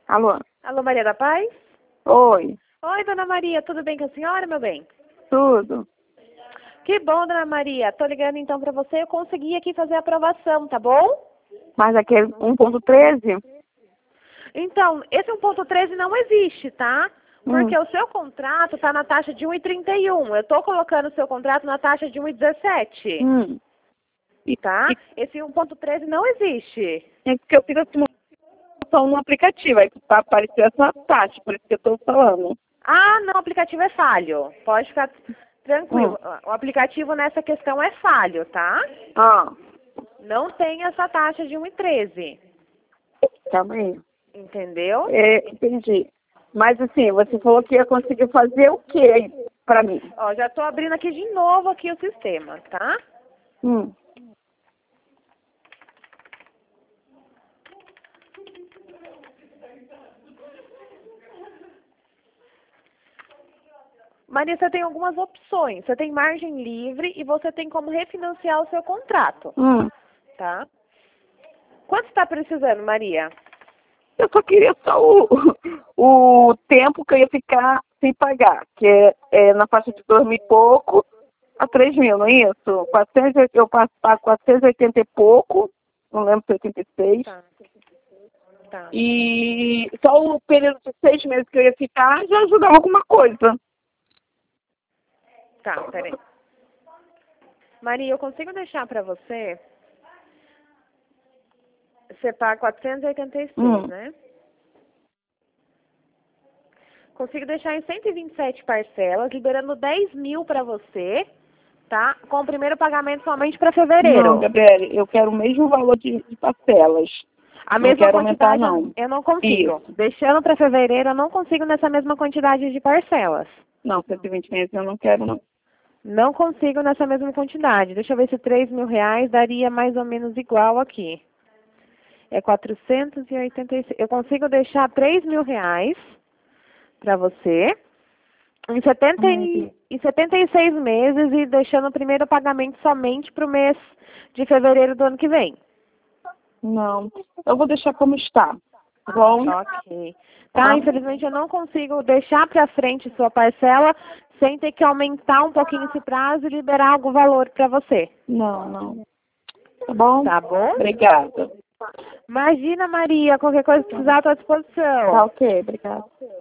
Alô? Alô, Maria da Paz? Oi, Oi, dona Maria, tudo bem com a senhora, meu bem? tudo? Que bom, dona Maria. Tô ligando então pra você. Eu consegui aqui fazer a aprovação, tá bom? Mas aquele 1.13? Então, esse 1.13 não existe, tá? Porque Hum. o seu contrato tá na taxa de 1,31. Eu tô colocando o seu contrato na taxa de 1,17, Hum. E, tá? e Esse 1.13 não existe. é porque eu fiz a simulação no aplicativo, aí apareceu essa taxa, por isso que eu estou falando. Ah, não, o aplicativo é falho. Pode ficar Hum. tranquilo. O aplicativo nessa questão é falho, tá? Ah, Não tem essa taxa de 1,13. calma aí. Entendeu? Entendi. Mas assim, você falou que ia conseguir fazer o que aí pra mim? Ó, já tô abrindo aqui de novo aqui o sistema, tá? Hum. Maria, você tem algumas opções. Você tem margem livre e você tem como refinanciar o seu contrato, Hum. tá? Quanto está precisando, Maria? Eu só queria só o tempo que eu ia ficar sem pagar, que é na faixa de 2 mil e pouco a 3 mil, não é isso? 400, eu passo para 480 e pouco, não lembro se é 86. Tá, tá, E só o período de 6 meses que eu ia ficar já ajudava alguma coisa. tá, peraí. Maria, eu consigo deixar para você? Você paga 486, né? Consigo deixar em 127 parcelas, liberando 10 mil para você, tá? Com o primeiro pagamento somente para Não, fevereiro. Gabriele, eu quero o mesmo valor de parcelas. A Não mesma quero aumentar, quantidade não. eu não consigo. Isso. Deixando para fevereiro, eu não consigo nessa mesma quantidade de parcelas. Não, 120 meses eu não quero, não. Não consigo nessa mesma quantidade. Deixa eu ver se 3 mil reais daria mais ou menos igual aqui. É 486. Eu consigo deixar 3 mil reais para você Ai, em 76 meses e deixando o primeiro pagamento somente para o mês de fevereiro do ano que vem. não, eu vou deixar como está. Tá bom? Ok. Tá, Tá? infelizmente eu não consigo deixar para frente sua parcela sem ter que aumentar um pouquinho esse prazo e liberar algum valor para você. Não, não. Tá bom? Tá bom? Obrigada. Imagina, Maria, qualquer coisa que precisar, estou à Tá disposição. ok, obrigada.